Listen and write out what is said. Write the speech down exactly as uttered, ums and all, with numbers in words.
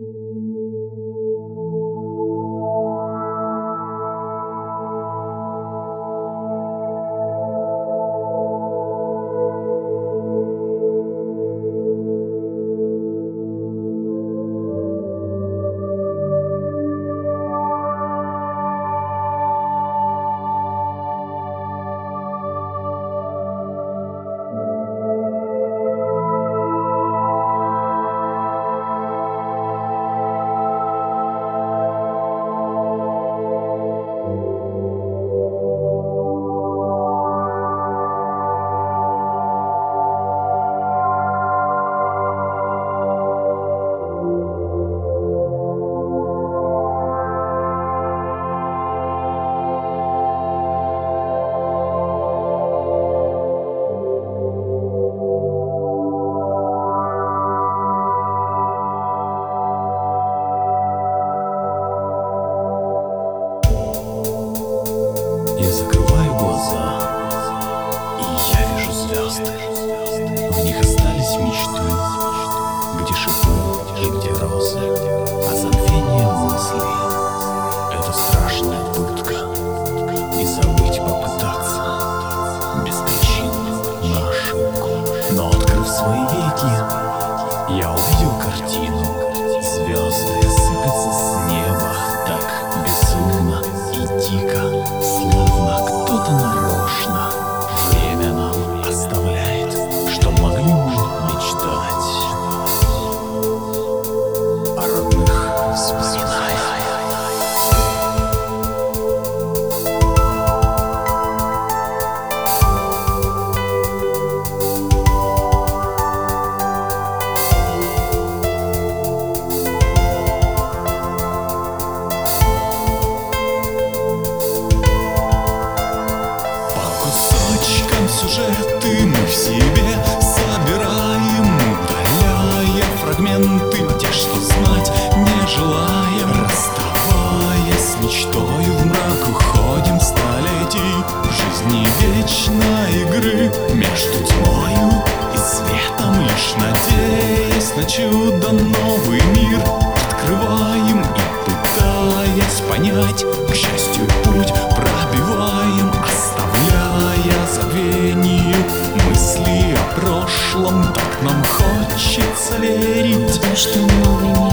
Я закрываю глаза, и я вижу звезды. В них остались мечты, где шипы и где розы. А забвение мыслей — это страшная пытка. И забыть попытаться без причин на ошибку. Но открыв свои веки, я увидел картину. Звезды сыпятся с неба так безумно и дико, словно кто-то нарочно время нам оставляет, что могли мы мечтать о родных вспоминая. Сюжеты мы в себе собираем, удаляя фрагменты, те, что знать не желаем. Расставаясь с мечтою, в мрак уходим столетий жизни вечной игры между тьмою и светом, лишь надеясь на чудо новый мир открываем и, пытаясь понять, к счастью путь пробиваем, оставляя забвению мысли о прошлом. Так нам хочется верить, что новый мир